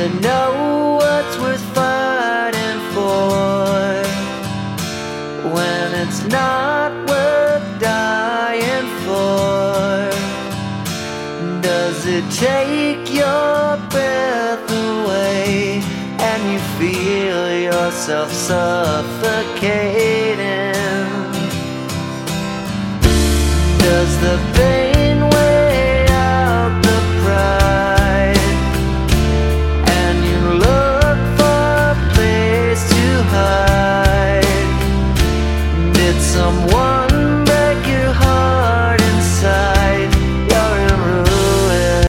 know what's worth fighting for when it's not worth dying for? Does it take your breath away and you feel yourself suffocating? Does the pain